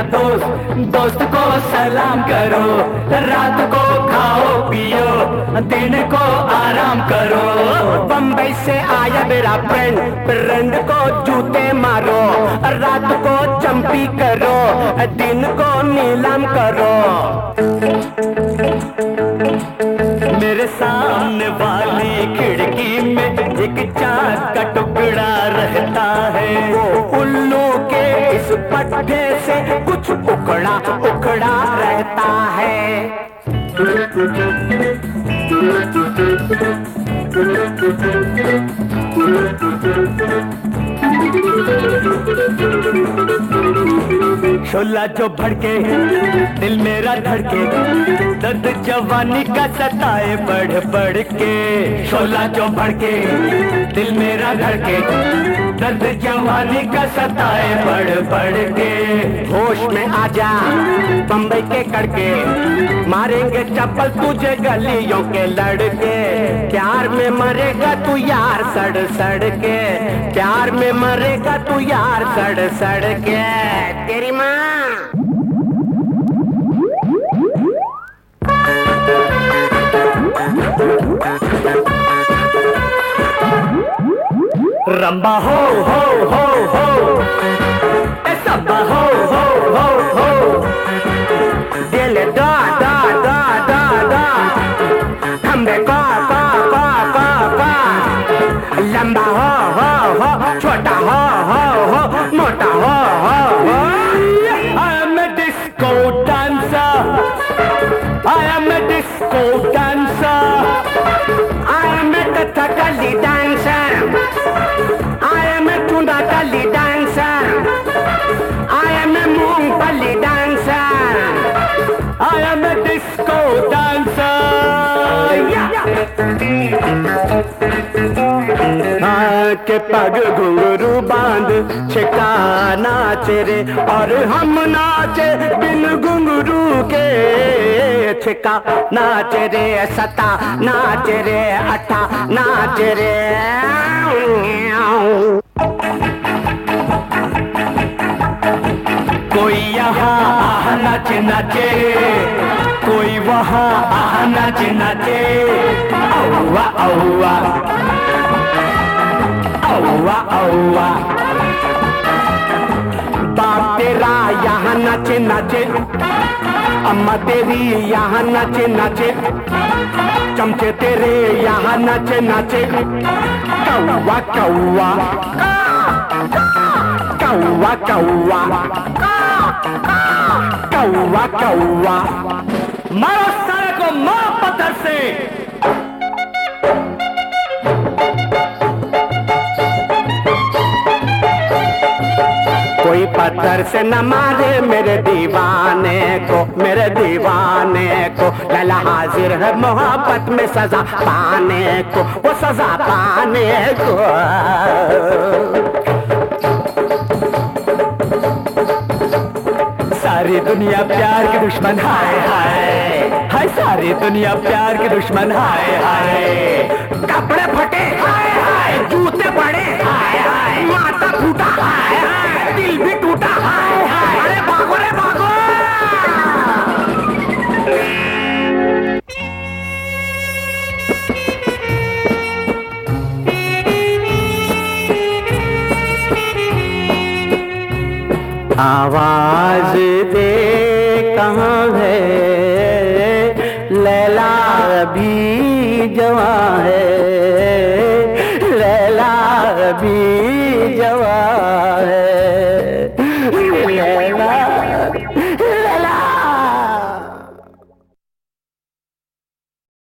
दोस्त, दोस्त को सलाम करो, रात को खाओ पियो, दिन को आराम करो। बम्बई से आया मेरा फ्रेंड, फ्रेंड को जूते मारो, रात को चंपी करो, दिन को नीलाम करो। मेरे सामने वाली खिड़की में एक चांद का टुकड़ा रहता है, वो उल्लू के इस पट्टे से कुछ उखड़ा उखड़ा रहता है। शोला जो भड़के दिल मेरा धड़के, दर्द जवानी का सताए बढ़ बढ़ के। शोला जो भड़के दिल मेरा धड़के, दर्द जवानी का सताए बढ़ बढ़ के। होश में आजा बम्बई के कड़के, मारेंगे चप्पल तुझे गलियों के लड़के। प्यार में मरेगा तू यार सड़ सड़ के, प्यार में मरेगा तू यार सड़ सड़ के। तेरी माँ रंबा हो हो ए सब्बा हो हो दिल दा दा दा दा दा, खंबे का लंबा हो छोटा हो मोटा हो। I am a disco dancer, I am a disco dancer, I am a Kathakali dancer, I am a Tundakali dancer, I am a Mungpali dancer, I am a disco dancer. के पग घुंघरू बांध छिका नाचे रे, और हम नाचे बिन घुंघरू के। छिका नाचे रे, सता नाचे रे, अठा नाचे रे। कोई यहाँ आह नाचे नाचे, कोई वहाँ आह नाचे नाचे। औवा औवा औवा औवा, बाप तेरा यहाँ नाचे नाचे, अम्मा तेरी यहाँ नाचे नाचे, चमचे तेरे यहाँ नाचे नाचे। कौवा कौवा कौवा कौवा कौवा कौवा, मारो सारे को मारो पत्थर से। कोई पत्थर से न मारे मेरे दीवाने को, मेरे दीवाने को। लैला हाजिर है मोहब्बत में सजा पाने को, वो सजा पाने को। सारी दुनिया प्यार के दुश्मन हाय हाय हाय, सारी दुनिया प्यार के दुश्मन हाय हाय। कपड़े फटे हाय हाय, जूते पड़े हाय हाय, माथा फूटा हाय हाय, दिल भी टूटा हाय हाय। अरे भागो रे भागो। आवाज दे कहाँ है, लैला अभी जवां है, लैला अभी जवां है।